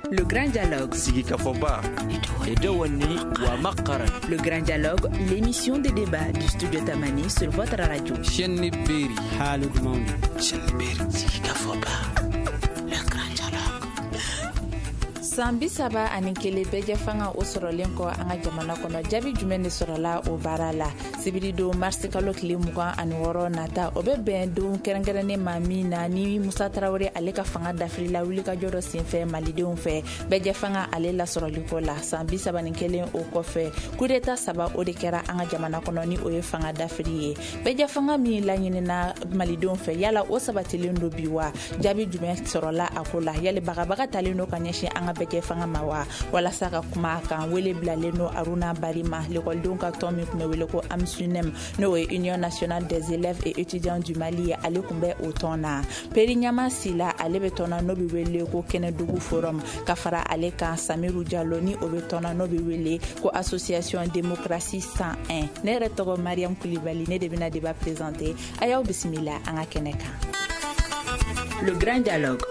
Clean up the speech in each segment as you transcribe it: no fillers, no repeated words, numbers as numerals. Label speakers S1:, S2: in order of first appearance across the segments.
S1: Le Grand Dialogue.
S2: Sigi Kafoba. Edouani Ouamakara.
S1: Le Grand Dialogue, l'émission de débat du studio Tamani sur votre radio.
S3: Chenni Beri. Halid Mouni.
S2: Chenni Beri. Sigi Kafoba. Le Grand Dialogue.
S4: Sambi saba ani kele beje fanga o sorolen ko anga jamana kono jabi jumende sorola o barala sibiri do marsi kalo kile muga ani woro nata obe ben do kerengerene mami na ni Musa Traoré ale ka fanga dafri la wuli ka joro sinfe malidenw fe beje fanga ale la soroli ko la sambi saba ni kele o ko fe kudeta saba o de kera anga jamana kono ni o ye fanga dafri ye beje fanga mi la nyine na malidenw fe yala o saba telendo biwa jabi jumende sorola akola yale baga talendo kanyeshi anga beje fanga mawa wala saka kuma kan wele blaleno Aruna Barima l'école donc Tomi kumewele ko Amsunem no Union nationale des élèves et étudiants du Mali ale kumbe otona perinyama sila ale betona no biwele ko Kenedugu forum kafara ale kan Samiru Diallo ni obetona no biwele ko association démocratie 101 ne retogo Mariam Koulibaly ne debina débat présenté ayaw bismillah anga keneka.
S1: Le Grand Dialogue.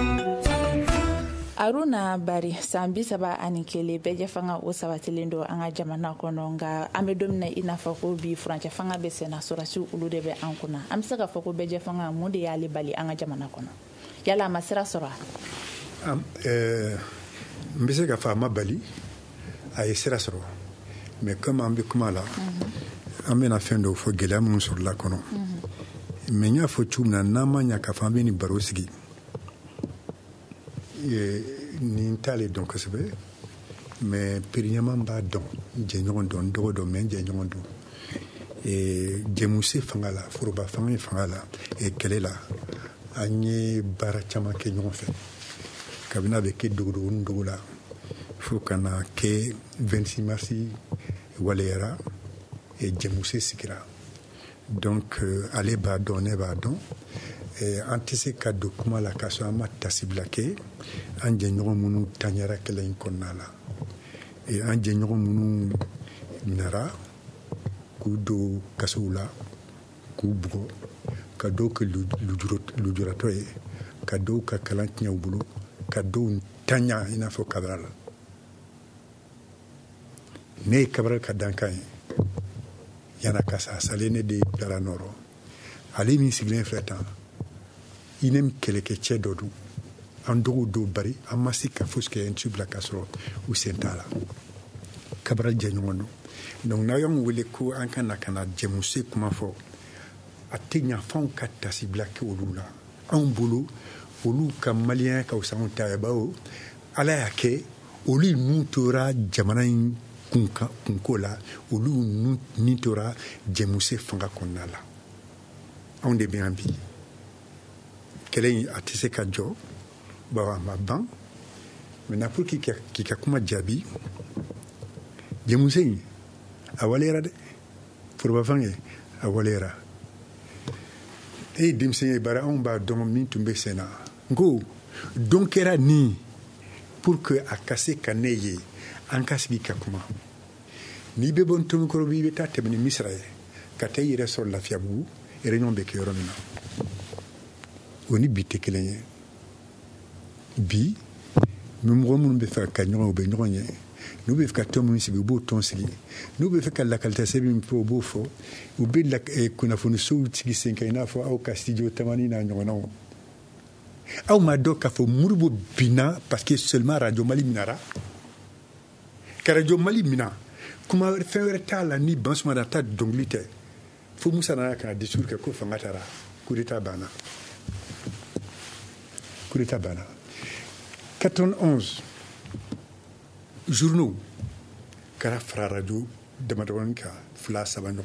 S4: Aruna Bari sambi saba ani kele beje fanga o sabatelindo anga jamana kono nga amedomna ina fako bi franche fanga be sena sorasi ulude be ankuna amsaka fako beje fanga mudi yali bali anga jamana kono yala masira sora
S5: mbese ka fama bali ay sira soro mais comme ambi kumala amena fendo fo gela mun sur la kono mais nya fo chumna namanya ka fambe ni barosigi ni tale donc c'est vrai mais perinyama ba don je nyon don do men je nyon don et jemuse fangala furuba fangala et kelela agni barachama ke nyon fait kabina be ke dogo ndula faut kana ke 26 marsi walera et jemuse sikira donc aller ba don et antise ka document la kaso ama tasiblake anje nyogo munu tanyara kala inkonala et anje nyogo munu nara kudo kasula kubugo kado ke lujurato e kado ka kalantnya ubulo kado tanya ina fo kabral ne kabral kadankai yana kasa salene de peranoro ali mi siglen fretan inem keleke chedodu andogo do bari amasika fuske entubla kasro ou sentala kabral janyono donc na yong wele ko ankana kana jemuse kuma fo atinya fon katta si black olula en bolo olu kam malien ka usanta bao ala yake oli nutora jamana kunkola olu nitora jemuse fanga konala on de bien bi kelen atise ka jo ba ma ban mais na pour ki ka kuma jabi jemuse awalera de pour ba fange awalera e dimse bara on ba don min tumbe sena ngo donc era ni pour que akase kaneye ankasbi ka kuma ni be bon tum ko bi beta tebni misrae ka tay resol la fiabu e réunion be ke yorona oni bité kelenye bi même romun be fa kanyo be nyonye nous be fa tomu si be bo tonsigi nous be fa la kalta se bi po bo fo ou be la kuna fonu so tigi senkaina fo au castillo tamani na nyona au madoka fo murbo bina parce que seulement radio Mali minara radio Mali mina kuma fewere tala ni bansuma data donglite fo musa na ka discours ke ko fangatara coup d'état bana 91 journaux kara fra radio de madonka fla sabano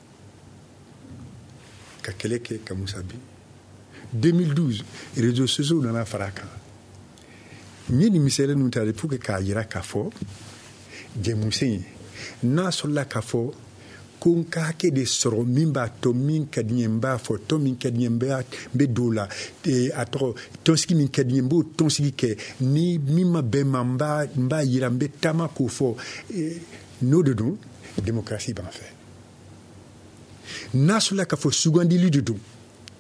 S5: ka keleke ka musabi 2012 réseaux sociaux na faraka ni misele nous tare pour que ka yira ka fo je musin na sola ka fo kun ka ke de soro mimba to min kadnyemba fo to min kadnyemba be dola e atro tonski min kadnyembo tonski ke ni mima be mamba mba yirambe tama ko fo no de don démocratie ban fait nasula ka fo sugandi lidudu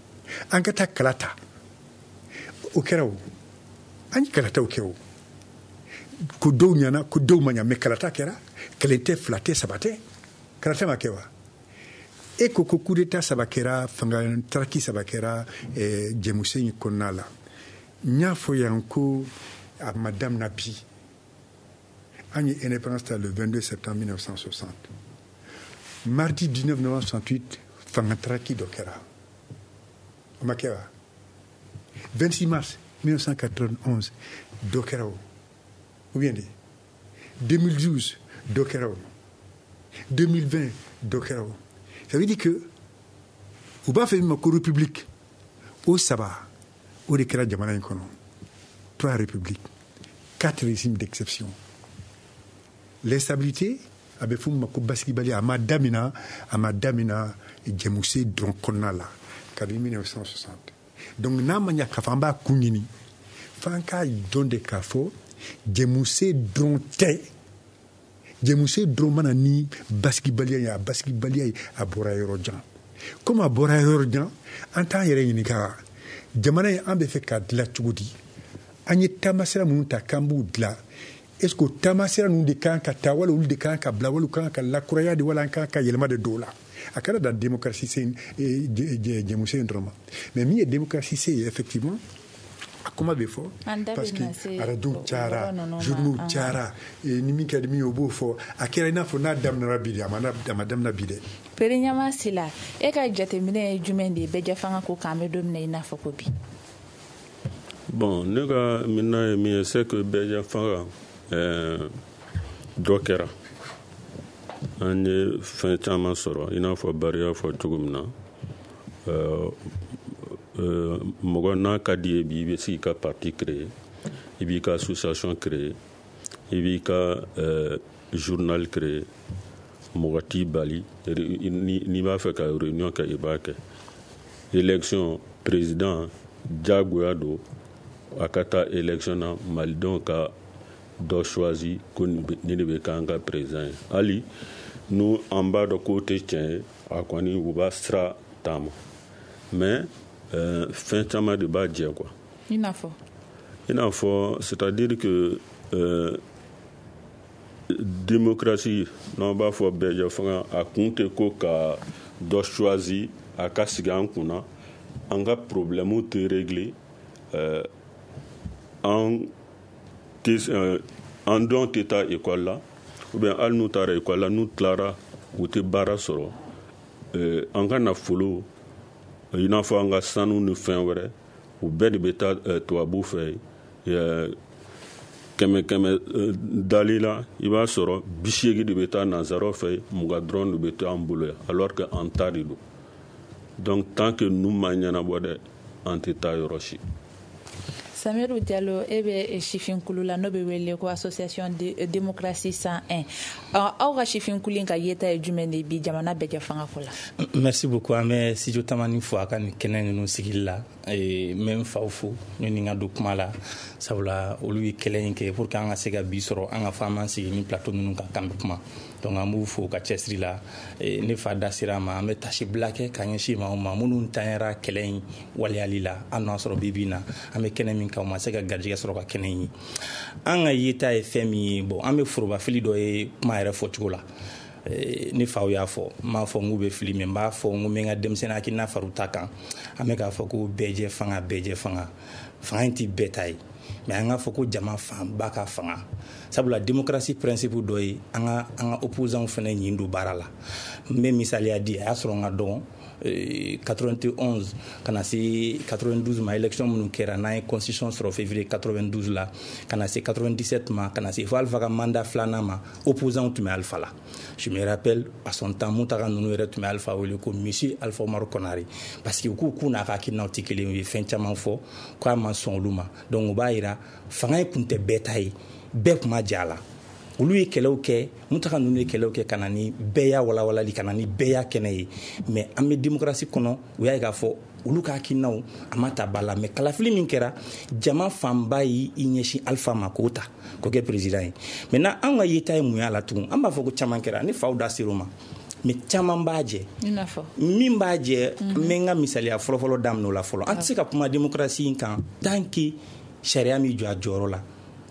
S5: ankata kalata o kerawo ani kalata o kewo ko dɔw ɲana ko dɔw ma ɲa mais kalata kɛra kelen tɛ fila tɛ saba tɛ kalata ma kɛ wa e ko coup d'état saba kɛra fanga taraki saba kɛra jɛmuse in kɔnɔna la n y'a fɔ yan ko a ma daminɛ bi an ye indépendance ta le 22 septembre 1960 mardi 19 novembre 68 fanga taraki dɔ kɛra o ma kɛ wa 26 mars 1991 dɔ kɛra o ou bien 2012 dɔ kɛra o 2020 dɔ kɛra o ça veut dire que u b'a fɛ min ma ko république o saba o de kɛra jamana in kɔnɔ 3 républiques 4 régimes d'exception l'instabilité a bɛ fɔ min ma ko basigibaliya a ma damina jɛmuse dɔrɔn kɔnɔna la kabini 1960 donc n'a ma ɲa k'a fɔ an b'a kun ɲini f'an k'a dɔn de k'a fɔ jɛmuse dɔrɔn tɛ jɛmuse dɔrɔn mana ni basigibaliya ye a basigibaliya ye a bɔra yɔrɔ jan comme a bɔra yɔrɔ jan an t'an yɛrɛ ɲininka jamana in an bɛ fɛ k'a dilan cogo di an ye taamasira minnu ta k'an b'u dilan est-ce que taamasira ninnu de kan ka ta wala olu de kan ka bila wala olu kan ka lakuraya de wala an kan ka yɛlɛma de dɔw la a kɛra da démocratie se jɛmuse in dɔrɔn ma mais min ye démocratie se ye effectivement a kuma bɛ fɔ parce que arajow cayara journaux cayara ni min kɛra min ye o b'o fɔ a kɛra i n'a fɔ n'a daminɛra bi de a ma daminɛ bi dɛ
S4: Pereɲama Sila e ka jateminɛ ye jumɛn de ye bɛɛ fanga ko k'an bɛ don min na i n'a fɔ ko bi
S6: bon ne ka minɛ ye min ye c'est que bɛɛ fanga dɔ kɛra an ye fɛn caman sɔrɔ i n'a fɔ bari y'a fɔ cogo min na mɔgɔ n'a ka di ye bi i bɛ se k'i ka parti créer i b'i ka association créer i b'i ka journal créer mɔgɔ t'i bali n'i b'a fɛ ka réunion kɛ i b'a kɛ élection président diyagoya don a ka taa élection na malidenw ka dɔ choisi ko ni de bɛ k'an ka président ye hali n'u an b'a dɔn k'o tɛ tiɲɛ ye a kɔni u b'a sira taama mais fɛn caman de b'a jɛ quoi
S4: i n'a fɔ
S6: c'est-à-dire que démocratie n'an b'a fɔ bɛɛ fanga a kun tɛ ko ka dɔ choisi a ka sigi an kunna an ka problème tɛ régler an dɔn tɛ taa école la ou bien hali n'u taara école la n'u tilara u tɛ baara sɔrɔ an ka nafolo i n'a fɔ an ka sanu ni fɛn wɛrɛ u bɛɛ de bɛ taa tubabu fɛ kɛmɛ dali la i b'a sɔrɔ 80 de bɛ taa nanzaraw fɛ 20 dɔrɔn de bɛ taa an bolo alors que an ta de don donc tant que nu ma ɲɛnabɔ dɛ an tɛ taa yɔrɔ si.
S4: Samiru Diallo e bɛ sifinkulu la n'o bɛ wele ko association de démocratie 101 aw ka sifinkulu in ka yeta ye jumɛn de bi jamana bɛɛ kɛ fanga ko la.
S7: Merci beaucoup an bɛ studio tamani fo a ka nin kɛnɛ ninnu sigili la n bɛ n faw fo ɲɔni ka don kuma la sabula olu ye kɛlɛ in kɛ pour que an ka se ka bi sɔrɔ an ka fɔ an b'an sigi ni plateau ninnu kan k'an bɛ kuma donc an b'u fo ka cɛsiri la ne fa da sera a ma an bɛ tasi bila kɛ ka ɲɛsin ma minnu tanyara kɛlɛ in waleyali la an n'a sɔrɔ bi na an bɛ kɛnɛ min kan u ma se ka garijɛgɛ sɔrɔ ka kɛnɛ in ye an ka yeta ye fɛn min ye bon an bɛ forobafili dɔ ye kuma yɛrɛ fɔcogo la ne faw y'a fɔ n m'a fɔ n k'u bɛ fili mais n b'a fɔ n ko n bɛ n ka denmisɛnnin hakilina fara ta kan an bɛ k'a fɔ ko bɛɛ jɛ fanga in tɛ bɛɛ ta ye mais an k'a fɔ ko jama fanba ka fanga sabula démocratie principe dɔ ye an ka opposants fana ɲin don baara la n bɛ misaliya di a y'a sɔrɔ n ka dɔgɔn 91 kana se 92 ma élection minnu kɛra n'an ye constitution sɔrɔ février 92 la kana se 97 ma kana se fo Alpha ka mandat filanan ma opposants tun bɛ Alpha la je me rappelle à son temps Mutaga ninnu yɛrɛ tun bɛ Alpha wele ko monsieur Alpha Umaru Konare parce que u k'u n'a ka hakilinaw tɛ kelen u ye fɛn caman fɔ k'a ma sɔn olu ma donc u b'a jira fanga in tun tɛ bɛɛ ta ye bɛɛ tun ma jɛ a la olu ye kɛlɛw kɛ Mutaga ninnu ye kɛlɛw kɛ ka na ni bɛɛ y'a walawalali ka na ni bɛɛ y'a kɛnɛ ye mais an bɛ démocratie kɔnɔ u y'a ye k'a fɔ olu ka hakilinaw a ma ta ba la mais kalafili min kɛra jama fanba y'i ɲɛsin Alpha ma k'o ta k'o kɛ président ye maintenant an ka yeta ye mun y'a la tugun an b'a fɔ ko caman kɛra ne faw da ser'o ma mais caman b'a jɛ min b'a jɛ n bɛ n ka misaliya fɔlɔfɔlɔ daminɛ o la fɔlɔ an tɛ se ka kuma démocratie in kan tant que sariya min jɔ a jɔyɔrɔ la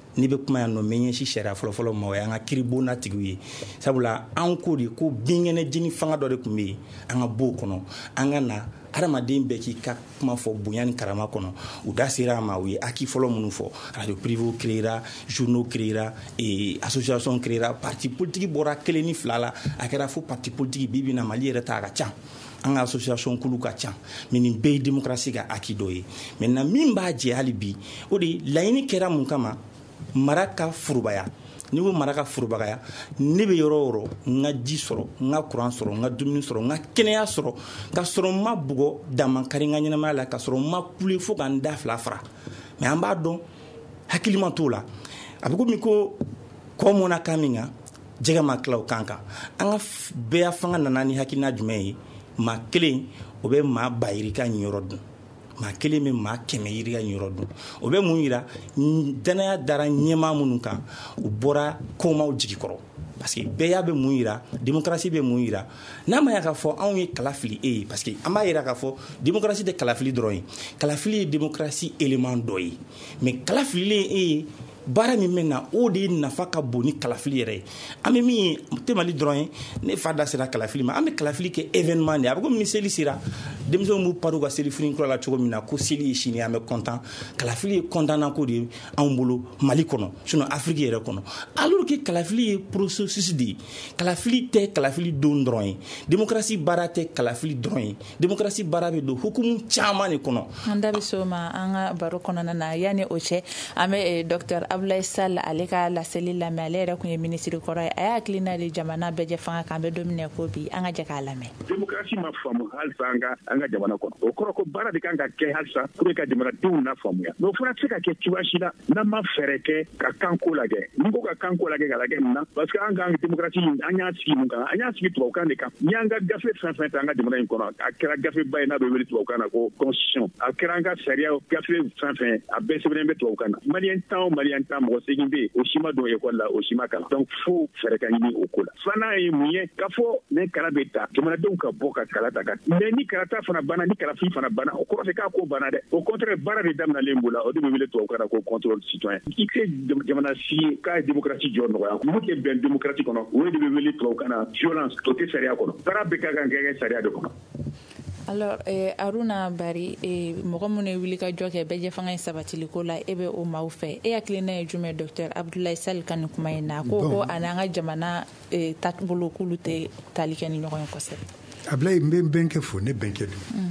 S7: ni bɛ kuma yan nɔ mɛ ɲɛsi sariya fɔlɔfɔlɔ ma o y'an ka kiribonnatigiw ye sabula an ko de ko binkɛnɛ jeni fanga dɔ de tun bɛ yen an ka b'o kɔnɔ an ka na adamaden bɛɛ k'i ka kuma fɔ bonya ni karama kɔnɔ u da sera a ma u ye acquis fɔlɔ minnu fɔ radio privé créera journaux créera association créera parti politique bɔra 1 ni 2 la a kɛra fo parti politique bi na Mali yɛrɛ ta a ka ca an ka association kulu ka ca mais nin bɛɛ ye démocratie ka acquis dɔ ye maintenant min b'a jɛ hali bi o de laɲini kɛra mun kama mara ka furubaya ni ko mara ka furubaya ne bɛ yɔrɔ o yɔrɔ n ka ji sɔrɔ n ka courant sɔrɔ n ka dumuni sɔrɔ n ka kɛnɛya sɔrɔ ka sɔrɔ n ma bugɔ damakari n ka ɲɛnamaya la ka sɔrɔ n ma kule fo ka n da 2 fara mais an b'a dɔn hakilima t'o la a bɛ komi ko kɔ mɔna kan min kan jɛgɛ ma tila o kan kan an ka bɛɛ fanga nana ni hakilina jumɛn ye maa kelen o bɛ maa ba yiri ka ɲiyɔrɔ dun maa kelen bɛ maa 100 yiri ka ɲiyɔrɔ dun o bɛ mun yira danaya dara ɲɛmaa minnu kan u bɔra komaw jigi kɔrɔ parce que bɛɛ bɛ mun yira démocratie bɛ mun yira n'a ma ya k'a fɔ anw ye kala fili e ye parce que an b'a yira k'a fɔ démocratie tɛ kala fili dɔrɔn ye kala fili ye démocratie élément dɔ ye mais kala fililen e ye baara min bɛ na o de nafa ka bon ni kalafili yɛrɛ ye an bɛ min ye tɛ Mali dɔrɔn ye ne fa da sera kalafili ma an bɛ kalafili kɛ événement de a bɛ komi ni seli sera denmisɛnw b'u pari u ka seli fini kura la cogo min na ko seli ye sini an bɛ content kalafili ye content ko de ye anw bolo Mali kɔnɔ sinon Afrique yɛrɛ kɔnɔ alors que kalafili ye processus de ye kalafili tɛ kalafili don dɔrɔn ye démocratie baara tɛ kalafili dɔrɔn ye démocratie baara bɛ don hukumu caman de kɔnɔ
S4: an da bɛ so ma an ka baro kɔnɔna na yanni o cɛ an bɛ docteur Abdoulaye Sall ale ka laseli lamɛn ale yɛrɛ kun ye ministre kɔrɔ ye a y'a hakilina de jamana bɛɛ jɛ fanga kan bɛ don min na ko bi an ka jɛ k'a lamɛn
S8: démocratie ma faamu halisa an ka jamana kɔnɔ o kɔrɔ ko baara de kan ka kɛ halisa pour ka jamanadenw na faamuya mais o fana tɛ se ka kɛ cogoya si la n'an ma fɛɛrɛ kɛ ka kanko lajɛ ni ko ka kanko lajɛ ka lajɛ mun na parce que an ka démocratie an y'a sigi mun kan an y'a sigi tubabukan de kan ni an ka gafe fɛn fɛn ta an ka jamana in kɔnɔ a kɛra gafe ba ye n'a bɛ wele tubabukan na ko constitution a kɛra an ka sariya gafe fɛn fɛn a bɛɛ sɛbɛnnen bɛ tubabukan na maliyɛn tan mɔgɔ segin bɛ yen o si ma don école la o si ma kalan donc fo fɛɛrɛ ka ɲini o ko la filanan ye mun ye k'a fɔ ne kala bɛ ta jamanadenw ka bɔ ka kala ta ka mais ni kalata fana banna ni kalafili fana banna o kɔrɔ tɛ k'a ko banna dɛ au contraire baara de daminɛlen b'o la o de bɛ wele tubabukan na ko contrôle citoyen i tɛ jamana si ye k'a ye démocratie jɔ nɔgɔya mun tɛ bɛn démocratie kɔnɔ o de bɛ wele tubabukan na violence o tɛ sariya kɔnɔ baara bɛɛ ka kan ka kɛ sariya de kɔnɔ.
S4: Alors Aruna Bari mɔgɔ minnu ye wuli ka jɔ kɛ bɛɛ jɛ fanga in sabatili ko la e bɛ o maaw fɛ e hakilina ye jumɛn docteur Abdoulaye Sall ka nin kuma in na ko a n'an ka jamana taabolo k'olu tɛ tali kɛ ni ɲɔgɔn ye kosɛbɛ.
S5: Abdoulaye n bɛ n bɛnkɛ fo ne bɛnkɛ don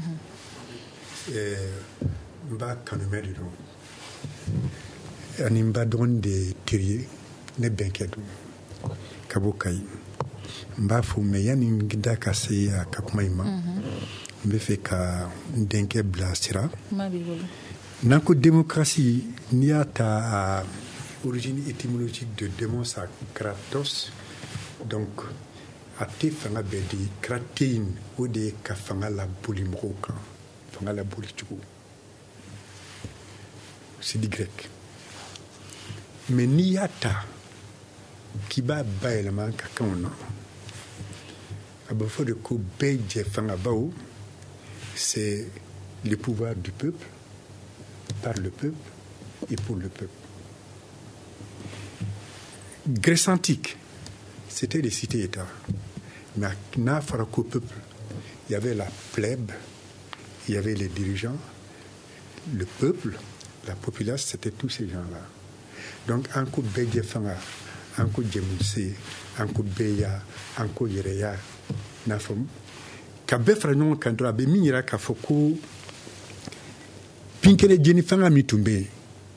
S5: n b'a kanumɛ de don ani n ba dɔgɔnin de teri ye ne bɛnkɛ don ka bɔ Kayi n b'a fo mais yanni n da ka se a ka kuma in ma n bɛ fɛ ka n denkɛ bila sira n'an ko démocratie n'i y'a ta origine étymologique de demos à kratos donc a tɛ fanga bɛɛ di kratein o de ye ka fanga laboli mɔgɔw kan fanga laboli cogo c'est du grec mais n'i y'a ta k'i b'a bayɛlɛma ka kanw na a bɛ fɔ de ko bɛɛ jɛ fanga baw c'est le pouvoir du peuple, par le peuple et pour le peuple. Grèce antique, c'était des cités-États. Mais à Farako peuple, il y avait la plèbe, il y avait les dirigeants, le peuple, la population, c'était tous ces gens-là. Donc, Anko Beje Fanga, Anko Djemousé, Anko Beya, Anko Yereya, Nafom. Ka bɛɛ fara ɲɔgɔn kan dɔrɔn a bɛ min yira k'a fɔ ko pinkɛnɛ jeni fanga min tun bɛ yen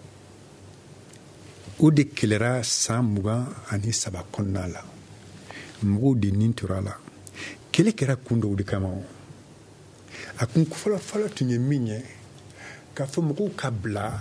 S5: o de kɛlɛra san 23 kɔnɔna la mɔgɔw de nin tora a la kɛlɛ kɛra kun dɔw de kama o a kun fɔlɔfɔlɔ tun ye min ye k'a fɔ mɔgɔw ka bila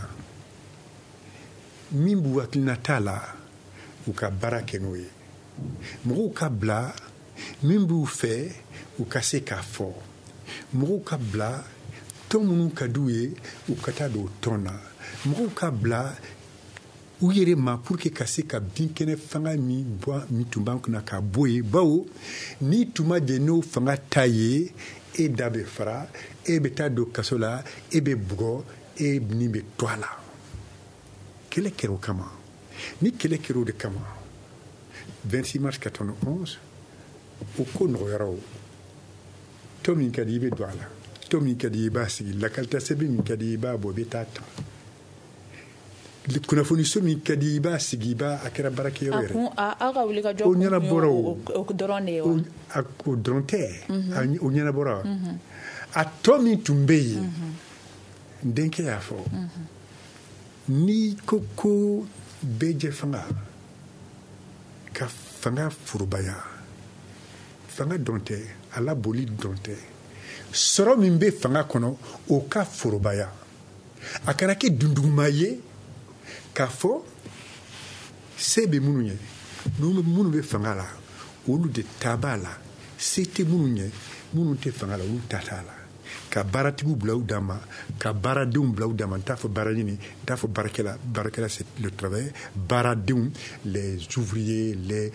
S5: min b'u hakilina t'a la u ka baara kɛ n'o ye mɔgɔw ka bila min b'u fɛ u ka se k'a fɔ mɔgɔw ka bila tɔn minnu ka d'u ye u ka taa don o tɔn na mɔgɔw ka bila u yɛrɛ ma pour que ka se ka binkɛnɛ fanga min tun b'an kunna k'a bɔ yen bawo n'i tun ma jɛ n'o fanga ta ye e da bɛ fara e bɛ taa don kaso la e bɛ bugɔ e ni bɛ to a la kɛlɛ kɛra o kama ni kɛlɛ kɛra o de kama 26 mars 91 o ko nɔgɔyara o tɔ min ka di i bɛ don a la tɔ min ka di i b'a sigi lakalita sɛbɛn min ka di i b'a bɔ i bɛ taa ta kunnafoniso min ka di i b'a sigi i b'a a kɛra baarakɛyɔrɔ yɛrɛ
S4: aw ka wuli ka jɔ
S5: o ɲɛnabɔra
S4: o dɔrɔn de ye wa
S5: o dɔrɔn tɛ o ɲɛnabɔra a tɔ min tun bɛ yen n denkɛ y'a fɔ n'i ko ko bɛɛjɛ fanga ka fanga forobaya fanga dɔn tɛ a laboli dɔn tɛ sɔrɔ min bɛ fanga kɔnɔ o ka forobaya a kana kɛ dunduguma ye k'a fɔ se bɛ minnu ye minnu bɛ fanga la olu de ta b'a la se tɛ minnu ye minnu tɛ fanga la olu ta t'a la ka baaratigiw bila u dama ka baaradenw bila u dama n t'a fɔ baara ɲini n t'a fɔ baarakɛla c'est le travail baaradenw les ouvriers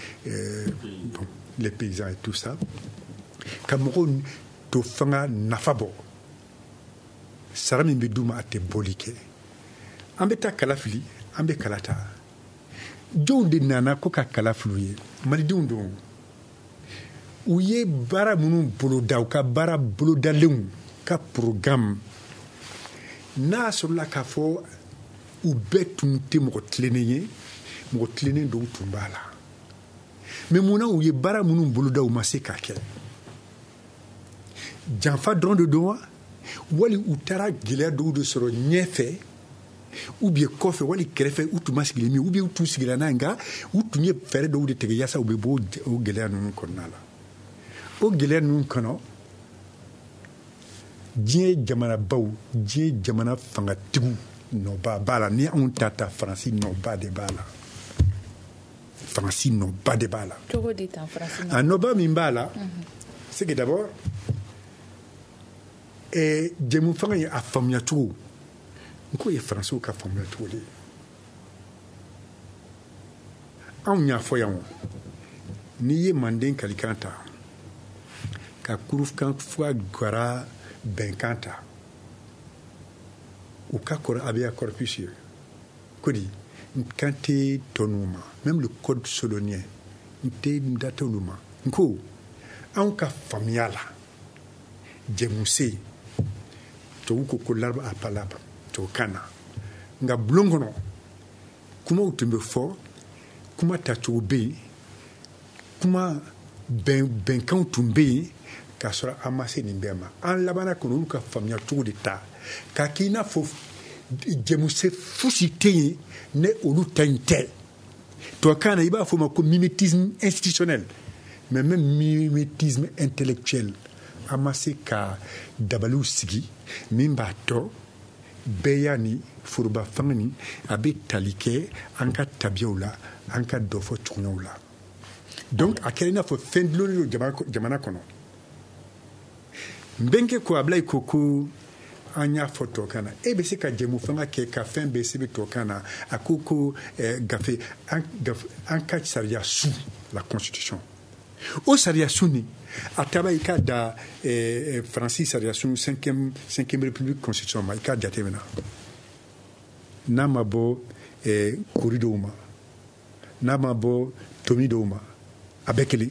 S5: les paysans et tout ça ka mɔgɔw to fanga nafa bɔ sara min bɛ d'u ma a tɛ bɔli kɛ an bɛ taa kala fili an bɛ kala ta jɔnw de nana ko ka kala fili u ye malidenw don u ye baara minnu boloda u ka baara bolodalenw ka programme n'a sɔrɔla k'a fɔ u bɛɛ tun tɛ mɔgɔ tilennen ye mɔgɔ tilennen dɔw tun b'a la mais munna u ye baara minnu boloda u ma se k'a kɛ janfa dɔrɔn de don wa wali u taara gɛlɛya dɔw de sɔrɔ ɲɛfɛ ou bien kɔfɛ wali kɛrɛfɛ u tun ma sigilen min ou bien u tun sigila n'a ye nka u tun ye fɛɛrɛ dɔw de tigɛ yaasa u bɛ bɔ o gɛlɛya ninnu kɔnɔna la o gɛlɛya ninnu kɔnɔ diɲɛ jamanabaw diɲɛ jamana fangatigiw nɔba b'a la ni anw ta faransi nɔba de b'a la faransi nɔba de b'a la
S4: cogo di tan faransi
S5: a nɔba min b'a la c'est que d'abord jɛmu fanga ye a faamuya cogo n ko ye faransiw ka faamuya cogo de ye anw y'a fɔ yan n'i ye manden kalikan ta ka kurukan fɔ gwara bɛnkan ta u ka kɔrɔ habeas corpus ye ko di n kan tɛ tɔ ninnu ma même le code solonien n tɛ n da tɛ olu ma n ko anw ka faamuya la jɛmuse tubabu ko l'arbre à palabre tubabukan na nka bulon kɔnɔ kumaw tun bɛ fɔ kuma tacogo bɛ yen kuma bɛnkanw tun bɛ yen k'a sɔrɔ an ma se nin bɛɛ ma an labanna kɔnɔ olu ka faamuya cogo de ta k'a k'i n'a fɔ jɛmuse fosi tɛ yen ne olu ta in tɛ tubabukan na i b'a fɔ o ma ko mimétisme institutionnel mais même mimétisme intellectuel an ma se ka dabaliw sigi min b'a tɔ bɛɛya ni foroba fanga ni a bɛ tali kɛ an ka tabiyaw la an ka dɔ fɔ cogoyaw la donc a kɛra i n'a fɔ fɛn dulonnen don jamana kɔnɔ n bɛnkɛ ko Ablaye ko an y'a fɔ tubabukan na e bɛ se ka jɛmu fanga kɛ ka fɛn bɛɛ sɛbɛn tubabukan na a ko gafe an ka sariya su la constitution o sariya su ni a taara i k'a da faransi sariya su 5e république constitution ma i k'a jateminɛ n'a ma bɔ kori dɔw ma n'a ma bɔ tomi dɔw ma a bɛɛ kelen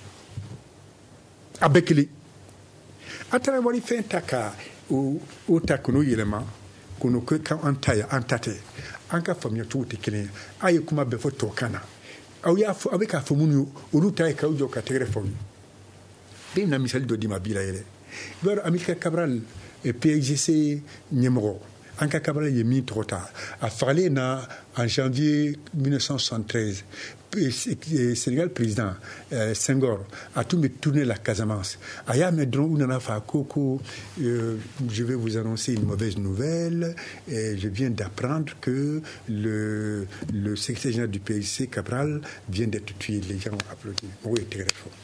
S5: a bɛɛ kelen a taara wari fɛn ta ka o ta k'o yɛlɛma k'o k'an ta ye an ta tɛ an ka faamuya cogo tɛ kelen ye a ye kuma bɛɛ fɔ tubabukan na aw bɛ k'a fɔ minnu ye olu ta ye k'aw jɔ ka tɛgɛrɛ fɔ aw ye bɛɛ bɛna misali dɔ d'i ma bi la yɛrɛ i b'a dɔn Amilcar Cabral PAIGC ɲɛmɔgɔ an ka Cabral ye min tɔgɔ ta a fagalen na en janvier 1973 Sénégal président Senghor a tun bɛ tourner la Casamance a y'a mɛn dɔrɔn u nana fɔ a ko je vais vous annoncer une mauvaise nouvelle je viens d'apprendre que le secrétaire général du PAIGC Cabral vient d'être tué les gens ont applaudi mɔgɔw ye tɛgɛrɛ fɔ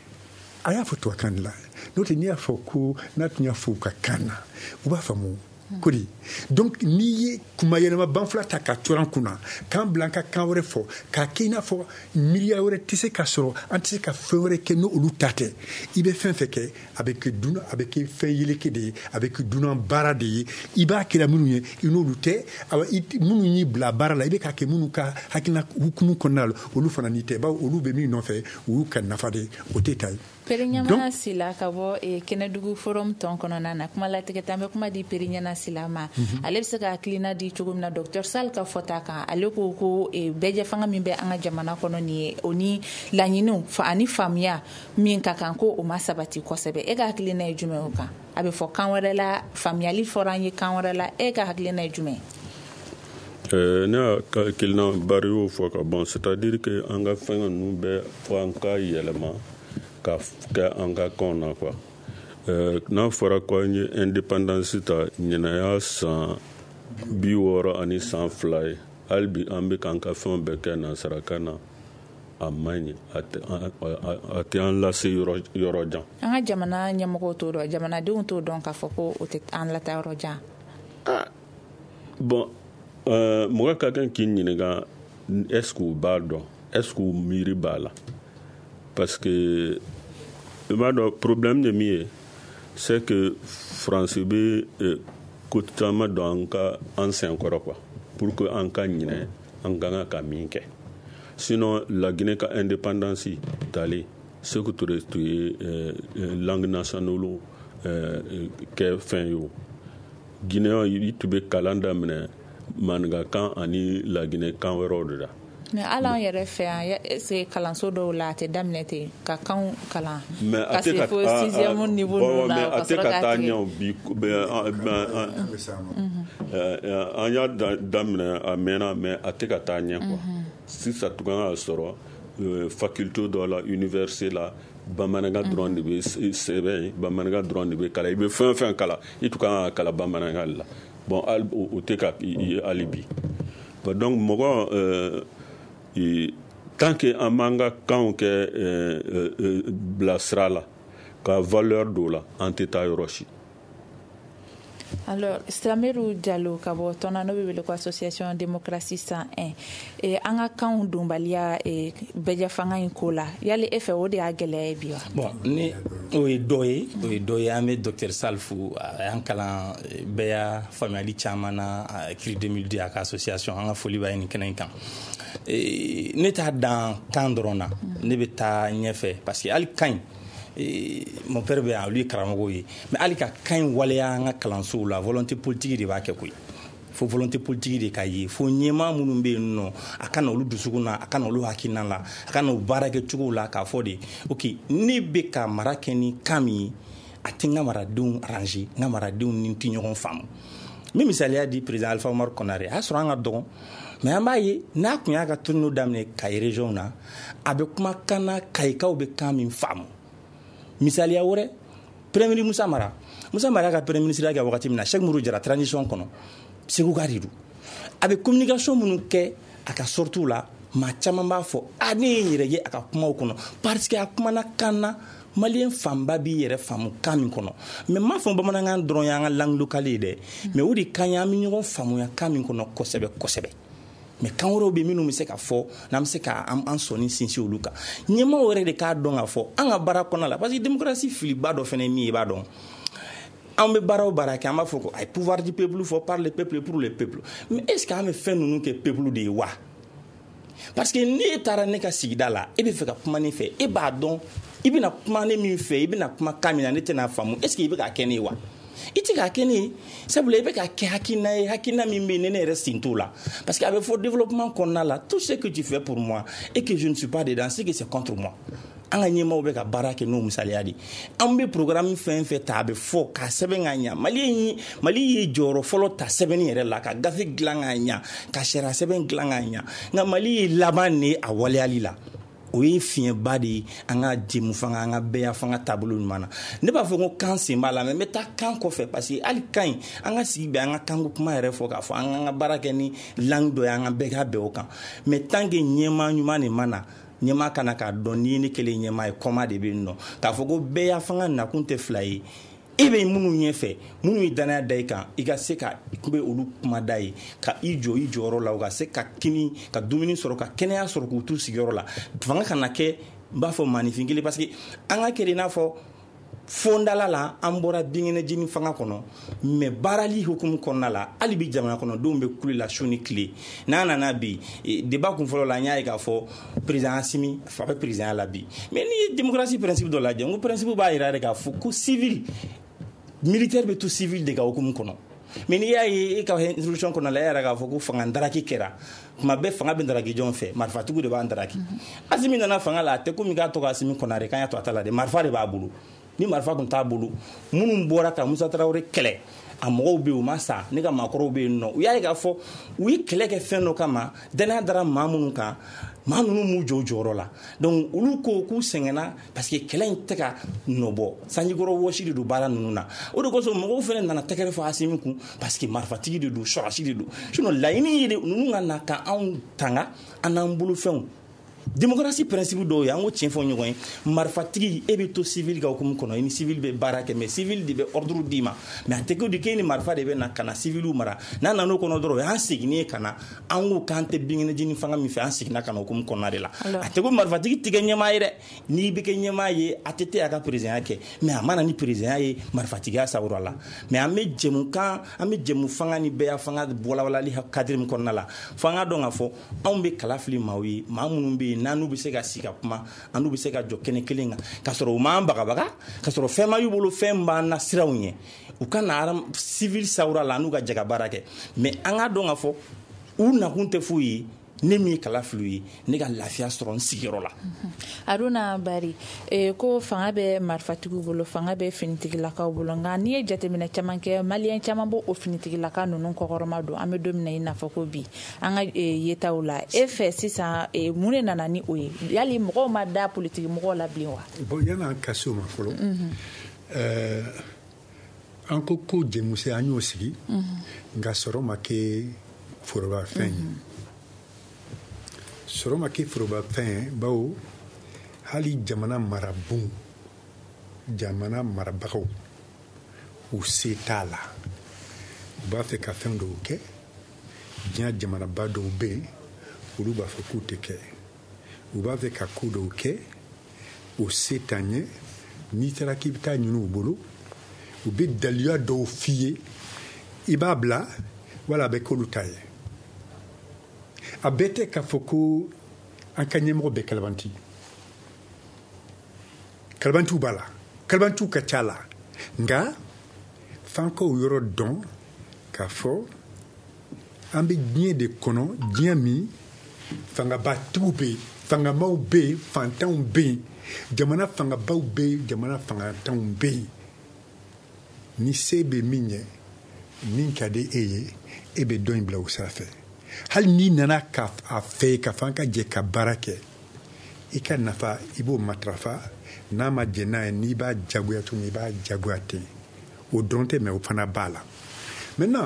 S5: a y'a fɔ tubabukan de la n'o tɛ n'i y'a fɔ ko n'a tun y'a fɔ u ka kan na u b'a faamu kodi donc n'i ye kuma yɛlɛma banfula ta ka coran kunna kan bila ka kan wɛrɛ fɔ k'a kɛ i n'a fɔ miiriya wɛrɛ tɛ se ka sɔrɔ an tɛ se ka fɛn wɛrɛ kɛ n'olu ta tɛ i bɛ fɛn fɛn kɛ a bɛ kɛ fɛn yeleke de ye a bɛ kɛ dunan baara de ye i b'a kɛra minnu ye i n'olu tɛ minnu y'i bila baara la i bɛ k'a kɛ minnu ka hakilina hukumu kɔnɔna la olu fana n'i tɛ bawo olu bɛ min nɔfɛ o y'u ka nafa de ye o tɛ ta ye.
S4: Peri Ɲamana Sila ka bɔ Kɛnɛdugu forum tɔn kɔnɔna na kuma latigɛ tan bɛ kuma di Peri Ɲamana Sila ma ale bɛ se ka hakilina di cogo min na Dr Sall ka fɔta kan ale ko bɛɛjɛ fanga min bɛ an ka jamana kɔnɔ nin ye o ni laɲiniw ani faamuya min ka kan ko o ma sabati kosɛbɛ e ka hakilina ye jumɛn o kan a bɛ fɔ kan wɛrɛ la faamuyali fɔra an ye kan wɛrɛ la e ka hakilina ye jumɛn?
S6: Ne y'a hakilina bari y'o fɔ ka ban c'est-à-dire que an ka fɛn ninnu bɛɛ fɔ an ka yɛlɛma ka kɛ an ka kanw na quoi n'a fɔra ko an ye indépendance ta ɲinaya san 60 ani san 2 ye hali bi an bɛ k'an ka fɛnw bɛɛ kɛ nansarakan na a man ɲi a tɛ an lase yɔrɔ jan.
S4: An ka jamana ɲɛmɔgɔw t'o dɔn jamanadenw t'o dɔn k'a fɔ ko o tɛ an lata yɔrɔ jan.
S6: Bon mɔgɔ ka kan k'i ɲininka est-ce que u b'a dɔn est-ce que u miiri b'a la parce que i b'a dɔn problème de min ye c'est que France bɛ ko caman dɔn an senkɔrɔ quoi pour que an ka ɲinɛ an ka kan ka min kɛ sinon la Guinée ka indépendance tali Sékou Touré tun ye langue nationale kɛ fɛn ye o Guinéen i tun bɛ kalan daminɛ maninga kan ani la Guinée kan wɛrɛw de la.
S4: Mais ala yɛrɛ fɛ yan c'est kalanso dɔw la a tɛ daminɛ ten ka kan kalan
S6: ka se fo 6e niveau ninnu na
S4: ka sɔrɔ ka
S6: taa ɲɛ bi an y'a daminɛ a mɛnna mais a tɛ ka taa ɲɛ quoi sisan tun kan ka sɔrɔ faculté dɔ la université la bamanankan dɔrɔn de bɛ sɛbɛn bamanankan dɔrɔn de bɛ kalan i bɛ fɛn fɛn kalan i tun kan ka kalan bamanankan la bon o tɛ ka ye hali bi donc mɔgɔ tant que an b'an ka kanw kɛ bilasira la ka valeur dɔ la an tɛ taa yɔrɔ si.
S4: Alors Samiru Diallo ka bɔ tɔn n'o bɛ wele ko association démocratie 101 an ka kanw donbaliya bɛɛjɛ fanga in ko la yali e fɛ o de y'a gɛlɛya ye bi wa?
S7: Bon ni o ye dɔ ye an bɛ Dr Sall fo a y'an kalan bɛɛ y'a faamuyali caman na CRI 2002 a ka association an ka foli b'a ye nin kɛnɛ in kan ne t'a dan kan dɔrɔn na ne bɛ taa ɲɛfɛ parce que hali kan mon père bɛ yan olu ye karamɔgɔw ye mais hali ka kan in waleya an ka kalansow la volonté politique de b'a kɛ koyi fo volonté politique de ka ye fo ɲɛmaa minnu bɛ yen nɔ a ka na olu dusukun na a ka na olu hakilina la a ka na o baara kɛ cogow la k'a fɔ de ok ne bɛ ka mara kɛ ni kan min ye a tɛ n ka maradenw arranger n ka maradenw ni tɛ ɲɔgɔn faamu n bɛ misaliya di président Alpha Umaru Konare a y'a sɔrɔ an ka dɔgɔn mais an b'a ye n'a tun y'a ka tournée daminɛ Kayi région na a bɛ kumakan na Kayikaw bɛ kan min faamu misaliya wɛrɛ premier ministre Musa Mara ka premier ministre kɛ wagati min na Cheikh Mourou Jara transition kɔnɔ Sékou ka de don a bɛ communication minnu kɛ a ka sorties la maa caman b'a fɔ ne ye n yɛrɛ ye a ka kumaw kɔnɔ parce que a kumana kan na malien fanba b'i yɛrɛ faamu kan min kɔnɔ mais m'a fɔ bamanankan dɔrɔn y'an ka langue locale ye dɛ mais o de kan ye an bɛ ɲɔgɔn faamuya kan min kɔnɔ kosɛbɛ kosɛbɛ mais kan wɛrɛw bɛ minnu bɛ se ka fɔ n'an bɛ se ka an sɔnni sinsin olu kan ɲɛmaaw yɛrɛ de k'a dɔn k'a fɔ an ka baara kɔnɔna la parce que démocratie filiba dɔ fana ye min ye i b'a dɔn an bɛ baara o baara kɛ an b'a fɔ ko ayi pouvoir du peuple fɔ par le peuple pour le peuple mais est ce que an bɛ fɛn ninnu kɛ peuple de ye wa parce que n'e taara ne ka sigida la e bɛ fɛ ka kuma ne fɛ e b'a dɔn i bɛna kuma ne min fɛ i bɛna kuma kan min na ne tɛna faamu est ce que i bɛ k'a kɛ ne ye wa i tɛ k'a kɛ ne ye sabula i bɛ k'a kɛ hakilina ye hakilina min bɛ yen ne yɛrɛ sen t'o la parce que a bɛ fɔ développement kɔnɔna la tout ce que tu fais pour moi et que je ne suis pas dedans c'est que c'est contre moi an ka ɲɛmaaw bɛ ka baara kɛ n'o misaliya de an bɛ programme fɛn fɛn ta a bɛ fɔ k'a sɛbɛn ka ɲɛ Mali ye jɔyɔrɔ fɔlɔ ta sɛbɛnni yɛrɛ la ka gafe dilan ka ɲɛ ka sariya sɛbɛn dilan ka ɲɛ nka Mali ye laban de a waleyali la o ye fiɲɛba de ye an ka jɛmu fanga an ka bɛɛ fanga taabolo ɲuman na ne b'a fɔ ko kan sen b'a la mais n bɛ taa kan kɔfɛ parce que hali kan in an ka sigi bɛn an ka kanko kuma yɛrɛ fɔ k'a fɔ an ka baara kɛ ni langue dɔ ye an ka bɛɛ ka bɛn o kan mais tant que ɲɛmaa ɲuman de ma na ɲɛmaa kana k'a dɔn n'i ye ne kelen ɲɛmaa ye kɔma de bɛ yen nɔ k'a fɔ ko bɛɛ fanga nakun tɛ fila ye e be minnu ɲɛfɛ minnu ye danaya da i kan i ka se ka kube olu kuma da ye ka i jɔ i jɔyɔrɔ la u ka se ka kini ka dumuni sɔrɔ ka kɛnɛya sɔrɔ k'u t'u sigiyɔrɔ la fanga kana kɛ n b'a fɔ maanifin kelen parce que an ka kɛ i n'a fɔ fondala la an bɔra binkɛnɛjini fanga kɔnɔ mais baarali hukumu kɔnɔna la hali bi jamana kɔnɔdenw bɛ kule la su ni tile n'a nana bi débat kun fɔlɔ la an y'a ye k'a fɔ président Assimi fa bɛ président la bi mais n'i ye démocratie principe dɔ lajɛ n ko principe b'a yira de k'a fɔ ko civil militaire bɛ to civil de ka hukumu kɔnɔ mais n'i y'a ye e ka introduction kɔnɔ la e yɛrɛ k'a fɔ ko fanga ndaraki kɛra kuma bɛɛ fanga bɛ ndaraki jɔn fɛ marifatigiw de b'a ndaraki Assimi nana fanga la a tɛ komi k'a tɔgɔ Assimi Konare k'an y'a to a ta la dɛ marifa de b'a bolo ni marifa tun t'a bolo minnu bɔra ka Musa Tarawele kɛlɛ a mɔgɔw bɛ yen u ma sa ne ka maakɔrɔw bɛ yen nɔ u y'a ye k'a fɔ u ye kɛlɛ kɛ fɛn dɔ kama danaya dara maa minnu kan maa ninnu m'u jɔ u jɔyɔrɔ la donc olu ko k'u sɛgɛnna parce que kɛlɛ in tɛ ka nɔbɔ sanjikɔrɔ wɔsi de don baara ninnu na o de kosɔn mɔgɔw fana nana tɛgɛrɛ fɔ Assimi kun parce que marifatigi de don sɔrɔsi de don sinon laɲini ye de ninnu ka na ka anw tanga an n'an bolofɛnw démocratie principe dɔw ye an ko tiɲɛ fɔ ɲɔgɔn ye marifatigi e bɛ to civil ka hukumu kɔnɔ i ni civil bɛ baara kɛ mais civil de bɛ ordre d'i ma mais a tɛ kɛ o de k'e ni marifa de bɛ na ka na civiliw mara n'a nan'o kɔnɔ dɔrɔn o y'an seginnen ka na an ko k'an tɛ binkɛnɛjini fanga min fɛ an seginna ka na hukumu kɔnɔna de la a tɛ ko marifatigi tɛ kɛ ɲɛmaa ye dɛ n'i bɛ kɛ ɲɛmaa ye a tɛ a ka président kɛ mais a mana ni président ye marifatigiya sababu la mais an bɛ jɛmu fanga ni bɛɛ fanga bɔlawalali cadre min kɔnɔna la fo an ka dɔn k'a fɔ anw bɛ kala fili maaw ye maa minnu bɛ yen n'anu bɛ se ka sigi ka kuma anu bɛ se ka jɔ kɛnɛ kelen kan ka sɔrɔ u m'an bagabaga ka sɔrɔ fɛn ma y'u bolo fɛn b'an na siraw ɲɛ u ka na civil sawura la n'u ka jɛ ka baara kɛ mais an ka dɔn k'a fɔ u nakun tɛ foyi ye ne min kala fili ye ne ka lafiya sɔrɔ n sigiyɔrɔ la
S4: Aruna Bari ko fanga bɛ marifatigiw bolo fanga bɛ finitigilakaw bolo nka n'i ye jateminɛ caman kɛ maliyɛn caman b'o finitigilaka ninnu kɔkɔrɔma don an bɛ don min na i n'a fɔ ko bi an ka yetaw la e fɛ sisan mun de nana ni o ye yali mɔgɔw ma da politiki mɔgɔw la bilen wa
S5: bon yan'an ka se o ma fɔlɔ an ko jɛmusen an y'o sigi nka sɔrɔ ma kɛ forobafɛn ye sɔrɔ ma kɛ forobafɛn ye bawo hali jamana marabagaw u se t'a la u b'a fɛ ka fɛn dɔw kɛ diɲɛ jamanaba dɔw bɛ yen olu b'a fɔ k'u tɛ kɛ u b'a fɛ ka ko dɔw kɛ o se t'an ye n'i taara k'i bɛ taa ɲini u bolo u bɛ daliya dɔw f'i ye i b'a bila wala a bɛ k'olu ta ye a bɛɛ tɛ k'a fɔ ko an ka ɲɛmɔgɔ bɛ kalabantiw b'a la kalabantiw ka ca la nka f'an ka o yɔrɔ dɔn k'a fɔ an bɛ diɲɛ de kɔnɔ diɲɛ min fangabatigiw bɛ yen fangamaw bɛ yen fantanw bɛ yen jamana fangabaw bɛ yen jamana fangatanw bɛ yen ni se bɛ min ye min ka di e ye e bɛ dɔn in bila o sira fɛ hali n'i nana k'a fɛ ka fɔ an ka jɛ ka baara kɛ i ka nafa i b'o matarafa n'a ma jɛ n'a ye n'i b'a jagoya tuguni i b'a jagoya ten o dɔrɔn tɛ mɛ o fana b'a la maintenant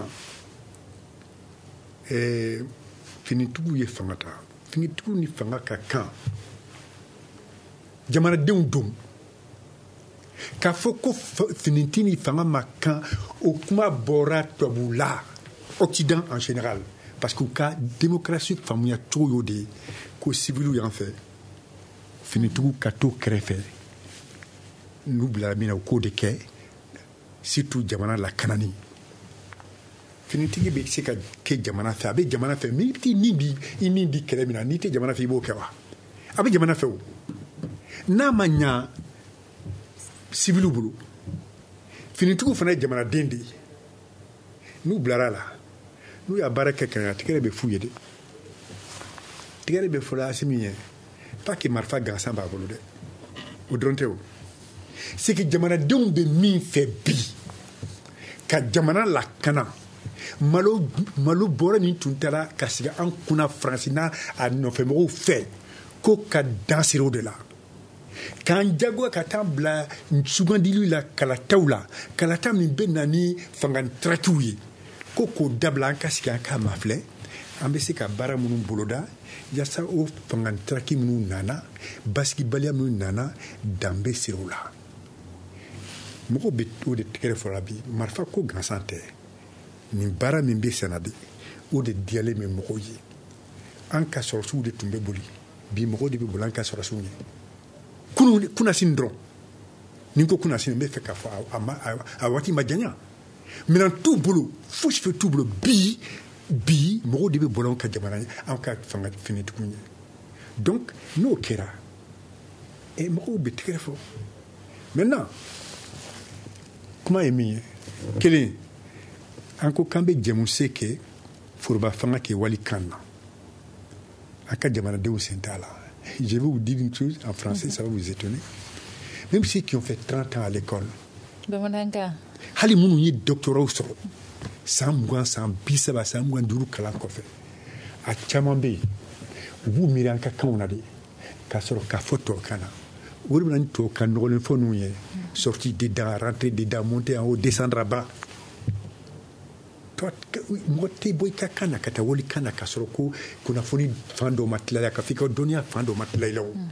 S5: finitigiw ye fanga ta finitigiw ni fanga ka kan jamanadenw don k'a fɔ ko finiti ni fanga ma kan o kuma bɔra tubabu la Occident en général parce que u ka démocratie faamuya cogo y'o de ye ko civiliw y'an fɛ finitigiw ka to kɛrɛfɛ n'u bilara min na u k'o de kɛ surtout jamana lakanani finitigi bɛ se ka kɛ jamana fɛ a bɛ jamana fɛ mais i nin di kɛlɛ min na n'i tɛ jamana fɛ i b'o kɛ wa a bɛ jamana fɛ o n'a ma ɲa civiliw bolo finitigiw fana ye jamanaden de ye n'u bilara la n'u y'a baara kɛ ka ɲa tigɛrɛ bɛ f'u ye dɛ tigɛrɛ bɛ fɔla Assimi ye pas que marifa gansan b'a bolo dɛ o dɔrɔn tɛ o c'est que jamanadenw bɛ min fɛ bi ka jamana lakana malo bɔrɛ min tun taara ka sigi an kunna Faransi n'a nɔfɛmɔgɔw fɛ ko ka dan siri o de la k'an jagoya ka taa bila sugandili la kalataw la kalata min bɛ na ni fangantaratiw ye ko k'o dabila an ka sigi an ka mafilɛ an bɛ se ka baara minnu boloda yaasa o fangantaraki minnu nana basigibaliya minnu nana dan bɛ siri o la mɔgɔw bɛ o de tɛgɛrɛ fɔra bi marifa ko gansan tɛ nin baara min bɛ senna de o de diyalen bɛ mɔgɔw ye an ka sɔrɔsiw de tun bɛ boli bi mɔgɔw de bɛ boli an ka sɔrɔsiw ye kunasini dɔrɔn ni ko kunasini n bɛ fɛ k'a fɔ a waati ma janya minɛn t'u bolo fosi fɛ t'u bolo bi mɔgɔw de bɛ boli anw ka jamana ye anw ka fanga finitigiw ye donc n'o kɛra mɔgɔw bɛ tɛgɛrɛ fɔ maintenant kuma ye min ye kelen an ko k'an bɛ jɛmuse kɛ foroba fanga kɛ wali kan na an ka jamanadenw sen t'a la je vais vous dire une chose en français ça va vous étonner même ceux qui ont fait 30 ans à l'école hali minnu ye doctorat sɔrɔ san 20 san 30 san 25 kalan kɔfɛ a caman bɛ yen u b'u miiri an ka kanw na de k'a sɔrɔ k'a fɔ tubabukan na o de bɛ na ni tubabukan nɔgɔlen fɔ ninnu ye sortie dedans rentrer dedans monter en haut descendre à bas mɔgɔ tɛ bɔ i ka kan na ka taa wali kan na k'a sɔrɔ ko kunnafoni fan dɔ ma tila ka fɔ i ka dɔnniya fan dɔ ma tila i la o i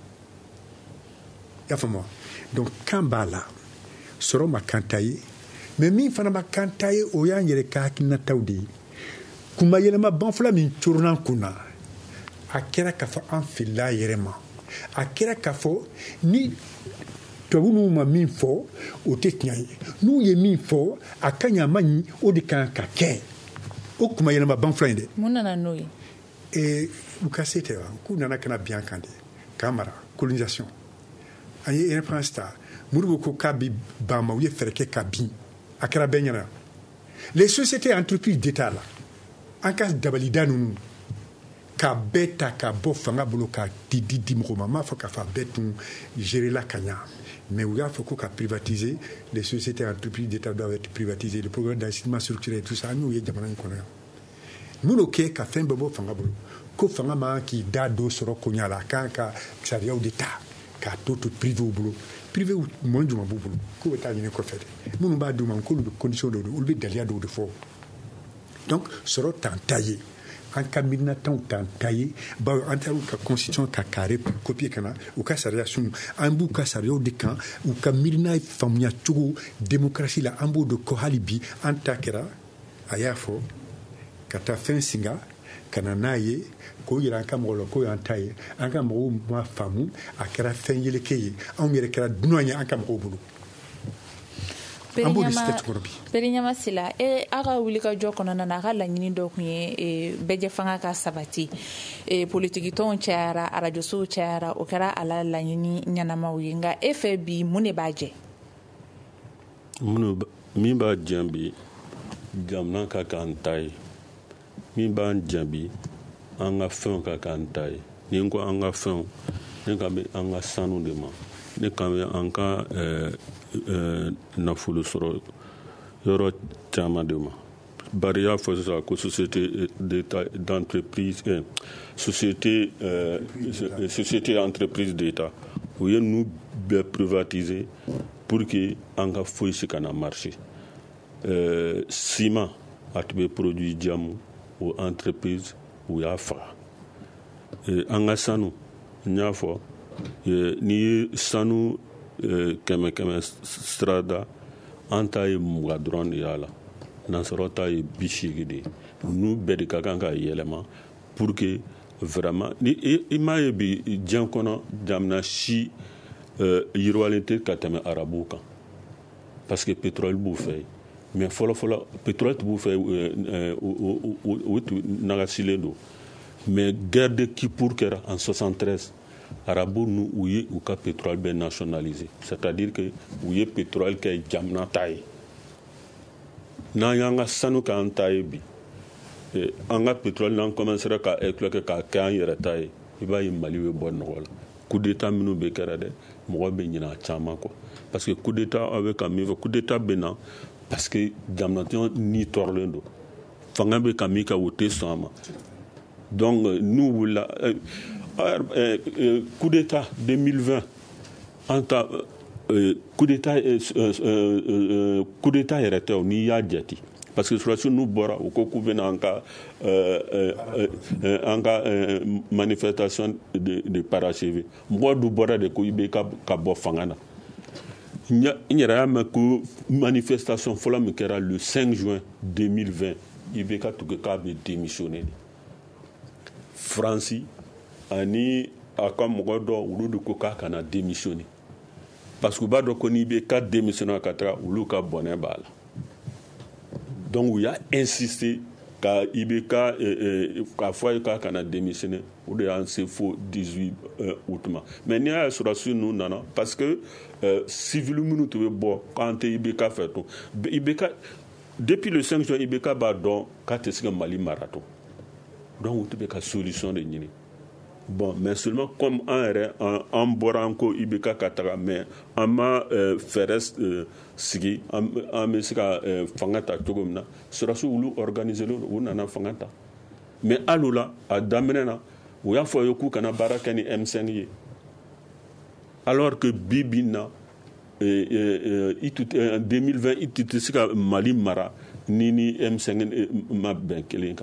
S5: y'a faamu donc kan b'a la sɔrɔ ma kan ta ye mais min fana ma kan ta ye o y'an yɛrɛ ka hakilinataw de ye kunba yɛlɛma banfula min coronna an kun na a kɛra k'a fɔ an filila a yɛrɛ ma a kɛra k'a fɔ ni tubabu n'u ma min fɔ o tɛ tiɲɛ ye n'u ye min fɔ a ka ɲi a ma ɲi o de kan ka kɛ o kuma yɛlɛma banfula in dɛ
S4: mun nana n'o ye
S5: u ka se tɛ wa k'u nana ka na bin an kan de k'an mara colonisation an ye indépendance ta Modibo ko k'a bi ban ma u ye fɛɛrɛ kɛ ka bin a kɛra bɛɛ ɲɛna les sociétés entreprises d'état la an ka dabalida ninnu k'a bɛɛ ta k'a bɔ fanga bolo k'a di mɔgɔw ma m'a fɔ k'a fɔ a bɛɛ tun géré la ka ɲa mais u y'a fɔ ko ka privatiser les sociétés entreprises d'état doivent être privatisées le programme d'ajustement structurel et tout ça an y'o ye jamana in kɔnɔ yan n'o kɛ ka fɛn bɛɛ bɔ fanga bolo ko fanga ma k'i da dɔ sɔrɔ koɲa la a kan ka sariyaw de ta k'a to privéw bolo privéw mɔn juma b'u bolo k'u bɛ taa ɲini kɔfɛ de minnu b'a d'u ma k'olu bɛ condition dɔw de olu bɛ daliya dɔw de fɔ donc sɔrɔ t'an ta ye an ka miirinatanw t'an ta ye bawo an taara u ka constitution ka carré copier ka na u ka sariya sunu an b'u ka sariyaw de kan u ka miirina faamuya cogo démocratie la an b'o de kɔ hali bi an ta kɛra a y'a fɔ ka taa fɛn singa ka na n'a ye k'o yira an ka mɔgɔw la k'o y'an ta ye an ka mɔgɔw ma faamu a kɛra fɛn yeleke ye anw yɛrɛ kɛra dunan ye an ka mɔgɔw bolo an b'o de site kɔrɔ bi
S4: Periɲama Sila a ka wulikajɔ kɔnɔna na a ka laɲini dɔ tun ye bɛɛjɛ fanga ka sabati politiki tɔnw cayara arajosow cayara o kɛra a la laɲini ɲɛnamaw ye nka e fɛ bi mun de b'a jɛ
S6: min b'a jɛ bi jamana ka k'an ta ye min b'an jɛ bi an ka fɛnw ka k'an ta ye ni n ko an ka fɛnw ne kan bɛ an ka sanu de ma ne kan bɛ an ka nafolo sɔrɔ yɔrɔ caman de ma bari y'a fɔ sisan ko société d'entreprise société entreprise d'état u ye ninnu bɛɛ privatiser pour que an ka foyi si kana marché ciment a tun bɛ produit jamu o entreprise u y'a faga an ka sanu n y'a fɔ n'i ye sanu kɛmɛ sirada an ta ye 20 dɔrɔn de y'a la nansaraw ta ye 80 de ye ninnu bɛɛ de ka kan ka yɛlɛma pour que vraiment ni i m'a ye bi diɲɛ kɔnɔ jamana si yiriwalen tɛ ka tɛmɛ arabuw kan parce que pétrole b'u fɛ mais fɔlɔfɔlɔ pétrole b'u fɛ o nagasilen don mais guerre de Kippour kɛra en 73 arabu nu u ye u ka pétrole bɛɛ nationalisé c'est-à-dire que u ye pétrole kɛ jamana ta ye n'an y'an ka sanu k'an ta ye bi an ka pétrole n'an commencera ka exploiter k'a kɛ an yɛrɛ ta ye i b'a ye Mali bɛ bɔ nɔgɔ la coup d'état minnu bɛ kɛra dɛ mɔgɔ bɛ ɲinɛ a caman kɔ parce que coup d'état aw bɛ ka min fɔ coup d'état bɛ na parce que jamanadenw ni tɔɔrɔlen don fanga bɛ ka min kɛ o tɛ sɔn a ma donc n'u wulila coup d'état 2020 an ta coup d'état yɛrɛ tɛ o n'i y'a jate parce que surasiw n'u bɔra u ko k'u bɛna an ka manifestation de parachever mɔgɔ du bɔra de ko i bɛ ka bɔ fanga na il y a une manifestation le 5 juin 2020. IBK a démissionné. France ani akamogodo ulu koka kana démissionné. Parce que bado ko IBK démissionné katra ulu ka bonne bala. Donc il a insisté ka IBK ka foi ka kana démissionné ou de c'est faux 18 août. Mais il y a sur nous nana parce que civil minute bo quand IBK fait tout. IBK depuis le 5 juin IBK ba don ka tesika Mali marathon. Donc tu as solution de nini. Bon, mais seulement comme un boranko IBK katara mais on m'a fait sigi en mesika fangata togomna sera sous organiser le ou nana fangata. Mais alula a damenena ou ya fo yoku kana barakani M5 alors que Bibina en 2020 il sika Mali mara nini M5 ma ben kelenka.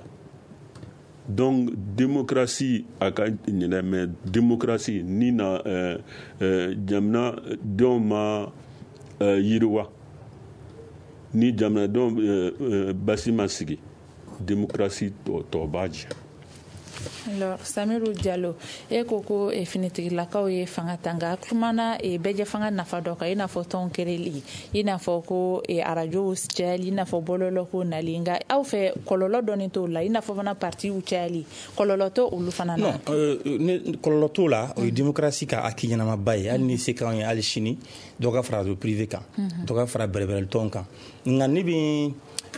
S6: Donc démocratie mais démocratie ni na jamna doma yirwa ni jamna dom basima sigi démocratie to baji.
S4: Alors Samirou Diallo koko finitigilakaw ye fanga tanga kumana beje fanga nafa doka ina fo ton kereli ina fo ko arajo chali ina fo bololo ko nalinga aw fe kololo doni to la ina fo fana parti u chali kololo to ulu fana
S7: non kololo to la démocratie ka akinyana mabaye al ni se kan al chini doka fra do privé kan doka fra berebel tonka ngani bi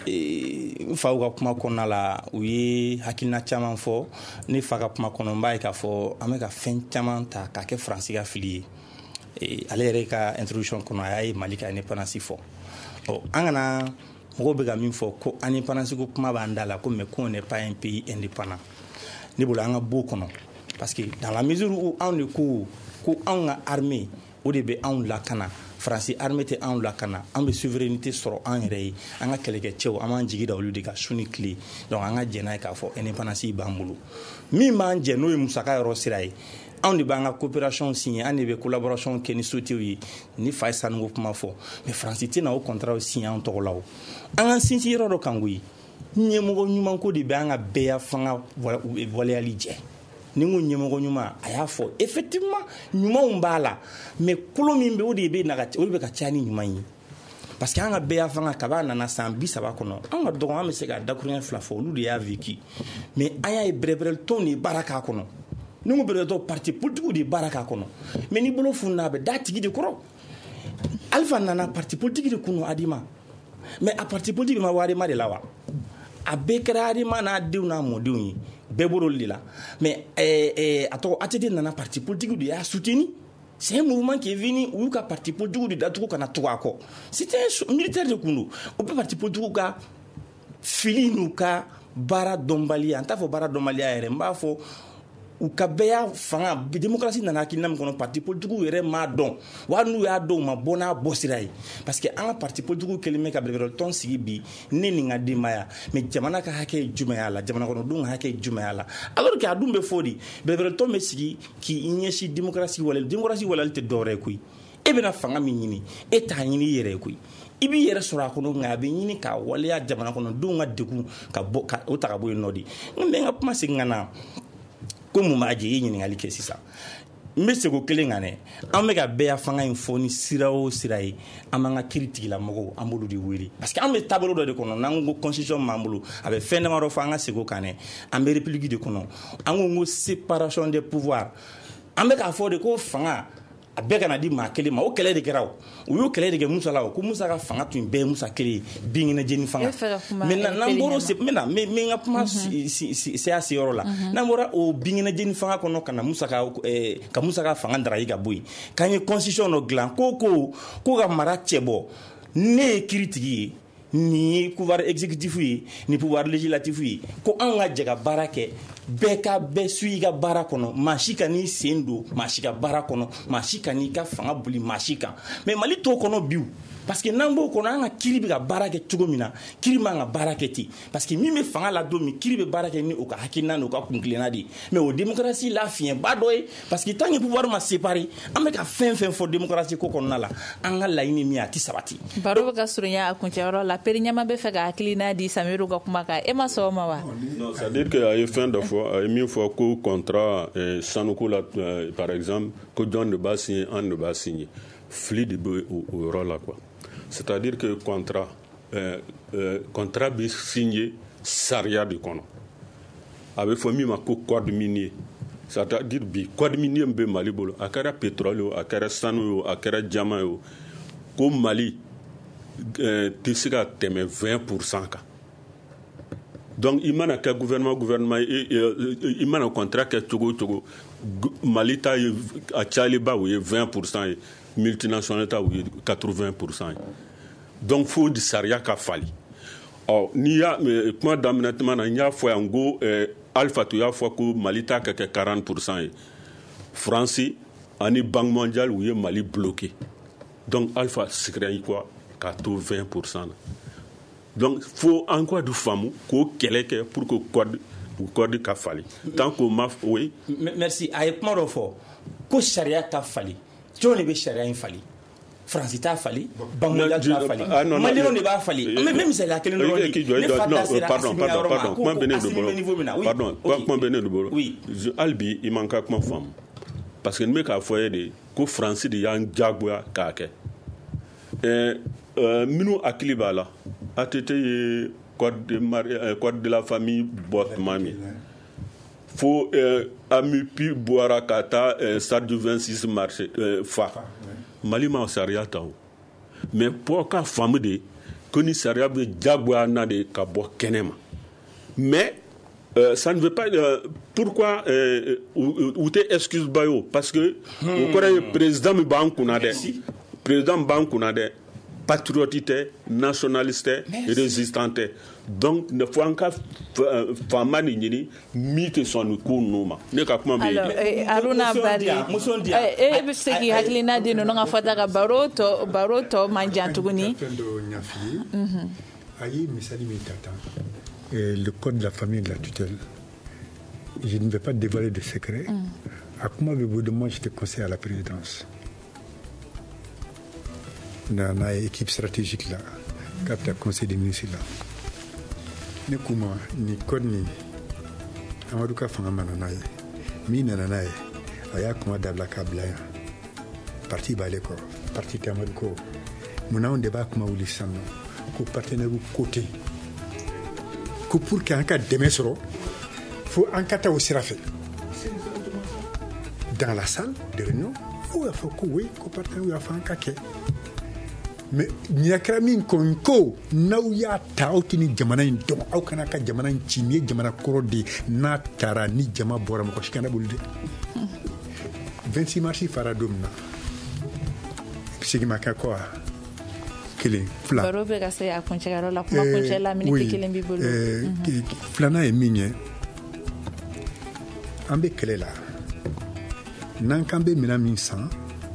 S7: fa ka kuma kɔnɔna la u ye hakilina caman fɔ ne fa ka kuma kɔnɔ n b'a ye k'a fɔ an bɛ ka fɛn caman ta k'a kɛ Faransi ka fili ye ale yɛrɛ ka introduction kɔnɔ a y'a ye Mali ka indépendance fɔ an kana mɔgɔw bɛ ka min fɔ ko indépendance ko kuma b'an da la ko mais qu'on n'est pas un pays indépendant ne bolo an ka b'o kɔnɔ parce que dans la mesure où anw de ko anw ka armée o de bɛ anw lakana Faransi armée tɛ anw lakana an bɛ souveraineté sɔrɔ an yɛrɛ ye an ka kɛlɛkɛcɛw an b'an jigi da olu de ka su ni tile donc an ka jɛ n'a ye k'a fɔ indépendance b'an bolo min b'an jɛ n'o ye musaka yɔrɔ sira ye anw de b'an ka coopération signé an de bɛ collaboration kɛ ni sociétés ye ni fa ye sanuko kuma fɔ mais Faransi tɛna o contrat signé an tɔgɔ la o an ka sinsin yɔrɔ dɔ kan koyi ɲɛmɔgɔ ɲuman ko de bɛ an ka bɛɛ fanga waleyali jɛ ni ko ɲɛmɔgɔ ɲuman a y'a fɔ effectivement ɲumanw b'a la mais kolo min bɛ o de bɛ ka caya ni ɲuman ye parce que an ka bɛɛ fanga kaba nana san 30 kɔnɔ an ka dɔgɔn an bɛ se ka dakuruɲɛ fila fɔ olu de y'a vécu mais an y'a ye bɛrɛbɛrɛ tɔn de baara k'a kɔnɔ ni ko bɛrɛbɛrɛ tɔn parti politique de baara k'a kɔnɔ mais ni bolo funna a bɛ da tigi de kɔrɔ Alpha nana parti politique de kunu Adima mais a parti politique ma wari ma de la wa a bɛɛ kɛra Adima n'a denw n'a mɔdenw ye bɛɛ bolo de la mais a tɔgɔ ATT nana parti politique de y'a soutenu c'est un mouvement qui est venu où ka parti politique de datugu kana tugu a kɔ c'était un militaire de kundu o bɛ parti politique ka fili n'u ka baara dɔnbaliya an t'a fɔ baara dɔnbaliya yɛrɛ n b'a fɔ u ka bɛɛ y'a fanga démocratie nana hakilina min kɔnɔ parti politique yɛrɛ m'a dɔn wa n'u y'a dɔn u ma bɔ n'a bɔ sira ye parce que an ka parti politique kelen bɛ ka bɛrɛbɛrɛ tɔn sigi bi ne ni n ka denbaya mais jamana ka hakɛ ye jumɛn y'a la jamana kɔnɔdenw ka hakɛ ye jumɛn y'a la alors que a dun bɛ fɔ de bɛrɛbɛrɛ tɔn bɛ sigi k'i ɲɛsin démocratie waleyali tɛ dɔwɛrɛ ye koyi e bɛna fanga min ɲini e t'a ɲini i yɛrɛ ye koyi i b'i yɛrɛ sɔrɔ a kɔnɔ nka a bɛ ɲini ka waleya jamana kɔnɔdenw ka degun ka o ta ka bɔ yen nɔ de n bɛ n ka kuma segin ka na ko mun b'a jɛ i ɲininkali kɛ sisan n bɛ sego kelen kan dɛ an bɛ ka bɛɛ fanga in fɔ ni sira o sira ye an b'an ka kiiri tigilamɔgɔw an b'olu de wele parce que an bɛ taabolo dɔ de kɔnɔ n'an ko constitution b'an bolo a bɛ fɛn damadɔ fɔ an ka sego kan dɛ an bɛ république de kɔnɔ an ko séparation des pouvoirs an bɛ k'a fɔ de ko fanga a bɛɛ kana di maa kelen ma o kɛlɛ de kɛra o u y'o kɛlɛ de kɛ Musa la o ko Musa ka fanga tun bɛɛ ye Musa kelen ye binkɛnɛjɛni fanga maintenant n'an bɔra n ka kuma se a seyɔrɔ la n'an bɔra o binkɛnɛjɛni fanga kɔnɔ ka na Musa ka fanga daraki ka bɔ yen k'an ye constitution dɔ dilan ko ka mara cɛ bɔ ne ye kiiri tigi ye nin ye pouvoir exécutif ye ni pouvoir législatif ye ko an ka jɛ ka baara kɛ bɛɛ ka bɛɛ su i ka baara kɔnɔ maa si ka n'i sen don maa si ka baara kɔnɔ maa si ka n'i ka fanga boli maa si kan mais Mali t'o kɔnɔ bi parce que n'an b'o kɔnɔ an ka kiri bɛ ka baara kɛ cogo min na kiri man ka baara kɛ ten parce que min bɛ fanga la don min kiri bɛ baara kɛ ni o ka hakilina n'o ka kunkilenna de ye mais o démocratie la fiɲɛba dɔ ye parce que tant que pouvoir ma séparer an bɛ ka fɛn fɛn fɔ démocratie ko kɔnɔna la an ka laɲini min a tɛ sabati.
S4: baro bɛ ka surunya a kuncɛyɔrɔ la pere ɲama bɛ fɛ ka hakilina di Samiru ka kuma kan e ma sɔn o ma wa.
S6: non c'est à dire que a ye fɛn dɔ fɔ a ye min fɔ ko contrat sanuko la par exemple ko jɔn de b'a signer an de b'a signer fili de bɛ o yɔrɔ la quoi. C'est-à-dire que contrat bi signé sariya de kɔnɔ a bɛ fɔ min ma ko code minier c'est-à-dire bi code minier min bɛ Mali bolo a kɛra pétrole o a kɛra sanu o a kɛra jama o ko Mali tɛ se ka tɛmɛ 20% kan donc i mana kɛ gouvernement i mana contrat kɛ cogo o cogo Mali ta ye a cayaliba o ye 20% ye multinational ta o ye 80% ye donc fo di sariya ka fali n'i y'a kuma daminɛ tuma na n y'a fɔ yan ko Alpha to y'a fɔ ko Mali ta ka kɛ 40% ye France ani Banque mondiale u ye Mali bloqué donc Alpha sigira yi quoi ka to 20% na donc faut encore du faamu ko kɛlɛ kɛ pour que code ka fali tant que ma oui
S7: merci a ye kuma dɔ fɔ ko sariya ka fali jɔn de bɛ sariya in fali France t'a fali Banque mondiale t'a fali Malienw de b'a fali an bɛ misaliya kelen dɔrɔn di ne fa da sera a signer yɔrɔ ma ko a signer niveau min na
S6: pardon kuma bɛ ne de bolo hali bi i man ka kuma faamu parce que n bɛ k'a fɔ ye de ko France de y'an jagoya k'a kɛ minnu hakili b'a la ATT ye code de la famille bɔ tuma min fo AMUPI bɔra ka taa stade du 26 mars fa Mali ma sariya ta o mais pour ka faamu de ko ni sariya bɛ jagoya na de ka bɔ kɛnɛ ma mais ça ne veut pas pourquoi ou te excuse ba yo parce que o kɔrɔ ye président min b'an kunna dɛ président b'an kunna dɛ patriote tɛ nationaliste tɛ résistant tɛ donc ne faut an ka faama ni ɲini min tɛ sɔn nin ko ninnu ma ne ka kuma bɛ
S4: yen. Aruna Bari e bɛ se k'i hakilina di ninnu ka fɔta ka baro tɔ man jan tuguni.
S5: fɛn dɔ ɲa f'i ye a ye misali min ta tan le code de la famille et de la tutelle je ne vais pas dévoiler de secret a kuma bɛ bolo de moi j'étais conseiller à la présidence n'a équipe stratégique là k'a bɛ taa conseil des ministres là ne kuma ni code ni Amadu ka fanga ma na n'a ye min nana n'a ye a y'a kuma dabila k'a bila yan parti b'ale kɔ parti tɛ Amadu kɔ munna anw de b'a kuma wuli sisan nɔ ko partenaire ko tɛ ko pour que an ka dɛmɛ sɔrɔ fo an ka taa o sira fɛ dans la salle de réunion o y'a fɔ ko oui ko partenaire y'a fɔ an ka kɛ mais ɲakira min kɔni ko n'aw y'a ta aw tɛ ni jamana in dɔn aw kana ka jamana in ci ni ye jamana kɔrɔ de n'a taara ni jama bɔra mɔgɔ si kana boli dɛ 26 mars fara don min na segin ma kɛ kɔ a kelen fila
S4: baro bɛ ka se a kuncɛyɔrɔ la kuma kuncɛ la miniti kelen b'i bolo
S5: filanan ye min ye an bɛ kɛlɛ la n'an kan bɛ minɛn min san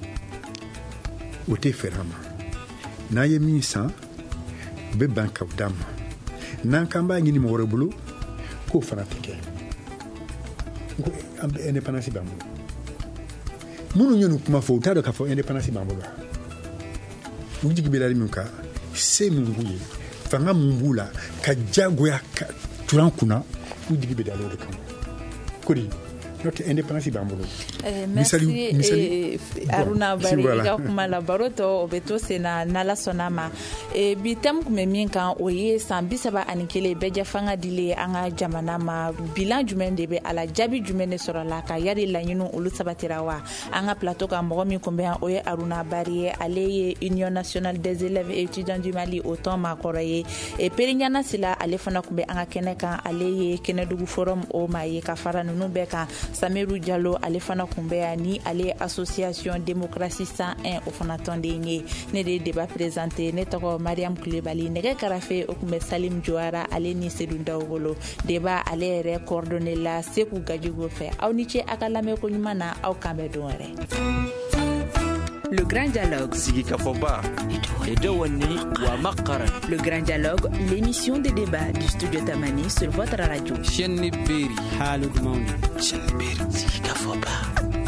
S5: o tɛ fɛɛrɛ an ma n'an ye min san u bɛ ban k'o d'an ma n'an kan b'a ɲini mɔgɔ wɛrɛ bolo k'o fana tɛ kɛ ko an bɛ indépendance b'an bolo minnu ye nin kuma fɔ u t'a dɔn k'a fɔ indépendance b'an bolo u jigi bɛ dali min kan se min b'u ye fanga min b'u la ka jagoya ka turan kunna u jigi bɛ dali o de kama ko de n'o tɛ indépendance b'an bolo.
S4: Merci Aruna Bari i ka kuma la baro tɔ o bɛ to sen na n'Ala sɔnna ma bi thème kun bɛ min kan o ye san 31 bɛɛ fanga dilen an ka jamana ma bilan jumɛn de bɛ a la jaabi jumɛn de sɔrɔla ka yari laɲiniw olu sabatira wa an ka plateau kan mɔgɔ min kun bɛ yan o ye Aruna Bari ye ale ye Union nationale des élèves et étudiants du Mali o tɔn maakɔrɔ ye Perignana Sila ale fana kun bɛ an ka kɛnɛ kan ale ye Kɛnɛdugu forum o maa ye ka fara ninnu bɛɛ kan Samiru Jalo ale fana kun bɛ yan ni ale association démocratie 101 o fana tɔnden ye ne de ye débat présenté ne tɔgɔ Mariam Kulibali nɛgɛ karafe o kun bɛ Salim Jowara ale ni Seydou Ndao débat ale yɛrɛ coordonné la Sekou Gadjigo fɛ aw ni ce a ka lamɛn ko ɲuman na aw kan bɛ don wɛrɛ
S1: Le Grand Dialogue.
S2: Sigi Kafoba. Edouani wa Makaran.
S1: Le Grand Dialogue, l'émission des débats du studio Tamani sur votre radio.
S3: Chaîne Beri, Halud Mauni.
S2: Chaîne Beri, Sigi Kafoba.